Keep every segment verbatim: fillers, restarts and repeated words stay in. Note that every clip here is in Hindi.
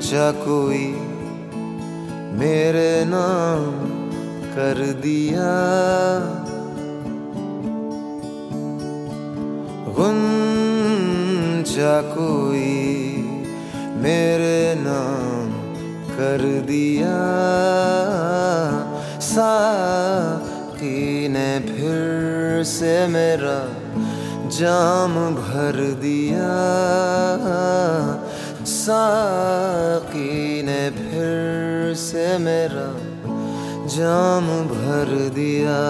गुंजा कोई मेरे नाम कर दिया, गुंजा कोई मेरे नाम कर दिया। साकी ने फिर से मेरा जाम भर दिया, साकी ने फिर से मेरा जाम भर दिया।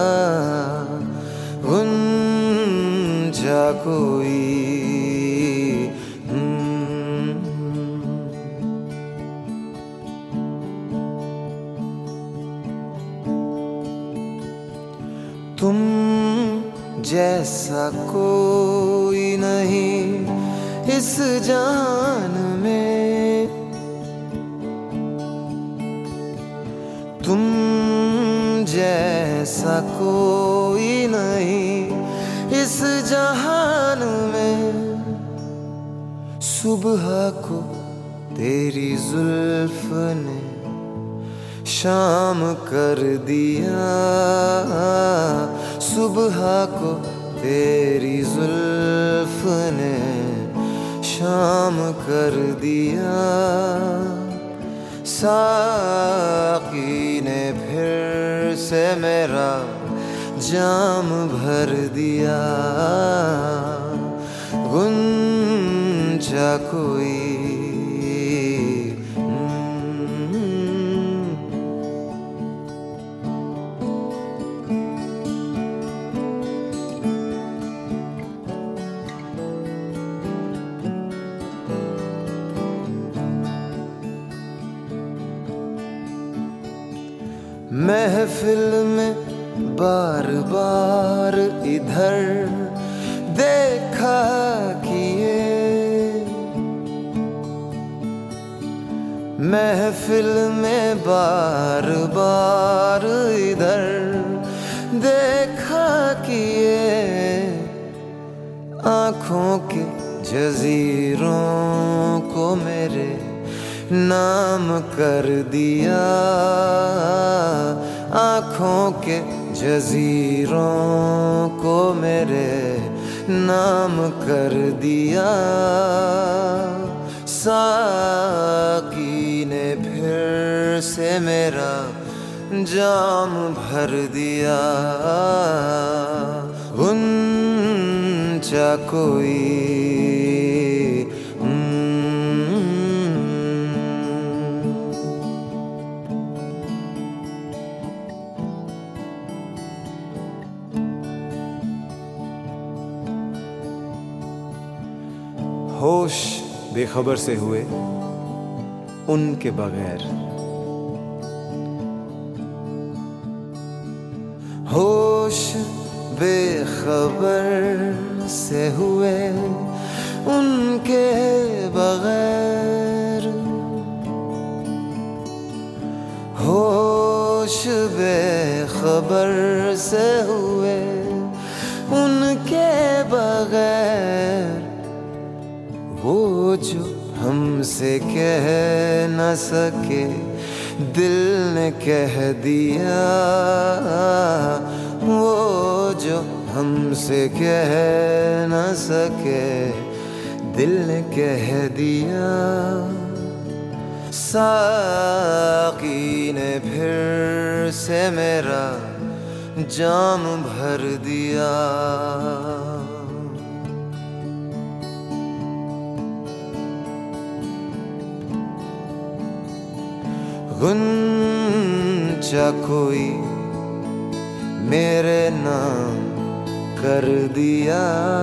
गुंजा कोई तुम जैसा कोई नहीं इस जान में, तुम जैसा कोई नहीं इस जहान में। सुबह को तेरी जुल्फ ने शाम कर दिया, सुबह को तेरी जुल्फ ने शाम कर दिया। साकी ने फिर से मेरा जाम भर दिया, गुंजा कोई महफिल में बार बार इधर देखा किए, महफिल में बार बार इधर देखा किए। आँखों के जजीरों को मेरे नाम कर दिया, आँखों के जजीरों को मेरे नाम कर दिया। साकी ने फिर से मेरा जाम भर दिया, गुंजा कोई होश बेखबर से हुए उनके बगैर, होश बेखबर से हुए उनके बगैर, होश बेखबर से हुए उनके बगैर। वो जो हमसे कह न सके दिल ने कह दिया, वो जो हमसे कह न सके दिल ने कह दिया। साकी ने फिर से मेरा जाम भर दिया, गुंजा कोई मेरे नाम कर दिया।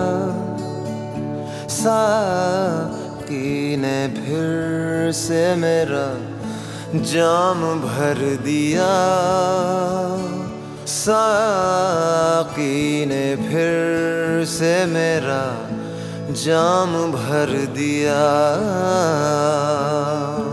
साकी ने फिर से मेरा जाम भर दिया, साकी ने फिर से मेरा जाम भर दिया।